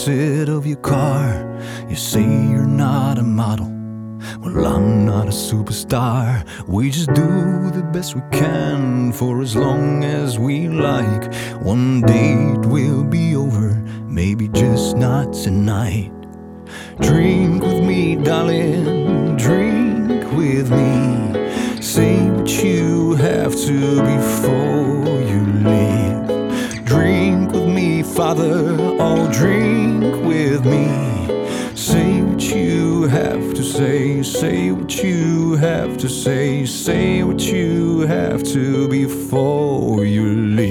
opposite of your car. You say you're not a model. Well, I'm not a superstar. We just do the best we can for as long as we like. One day it will be over, maybe just not tonight. Drink with me, darling, drink with me. Say what you have to before you leave. Drink with me, Father, oh drink with me. Say what you have to say, say what you have to say, say what you have to before you leave.